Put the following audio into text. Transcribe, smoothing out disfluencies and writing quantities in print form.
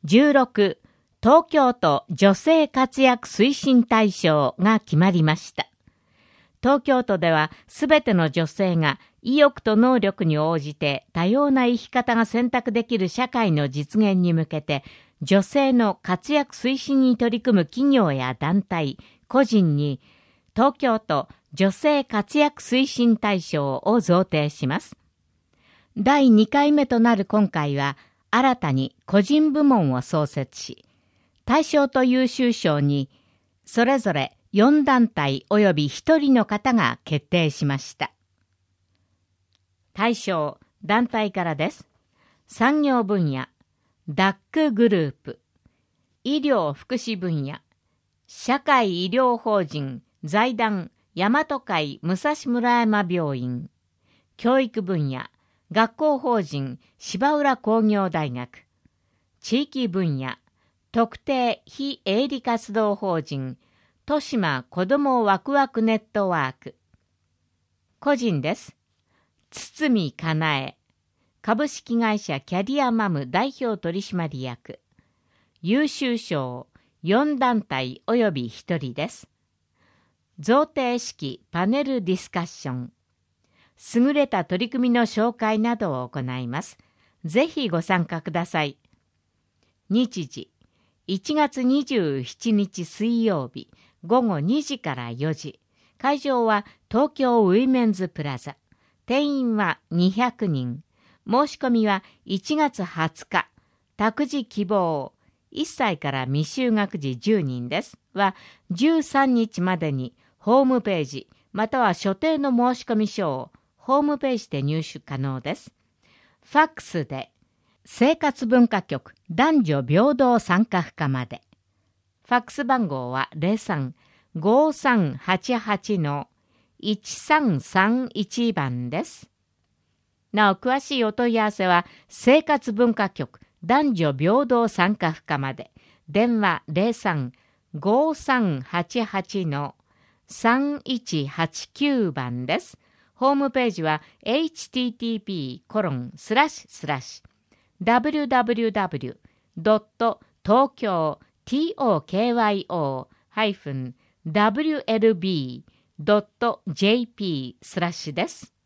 16東京都女性活躍推進大賞が決まりました。東京都ではすべての女性が意欲と能力に応じて多様な生き方が選択できる社会の実現に向けて、女性の活躍推進に取り組む企業や団体、個人に東京都女性活躍推進大賞を贈呈します。第2回目となる今回は、新たに個人部門を創設し、大賞と優秀賞にそれぞれ4団体及び1人の方が決定しました。大賞、団体からです。産業分野、ダックグループ、医療福祉分野、社会医療法人財団大和会武蔵村山病院、教育分野、学校法人芝浦工業大学、地域分野、特定非営利活動法人豊島子どもワクワクネットワーク。個人です。堤かなえ、株式会社キャリアマム代表取締役。優秀賞4団体及び1人です。贈呈式パネルディスカッション。優れた取り組みの紹介などを行います。ぜひご参加ください。日時、1月27日水曜日、午後2時から4時。会場は東京ウィメンズプラザ。定員は200人。申し込みは1月20日。託児希望。1歳から未就学児10人です。は13日までにホームページ、または所定の申し込み書をホームページで入手可能です。ファックスで生活文化局男女平等参画課まで。ファックス番号は03-5388-1331番です。なお詳しいお問い合わせは生活文化局男女平等参画課まで。電話03-5388-3189番です。ホームページは http://www.tokyo-wlb.jp/ です。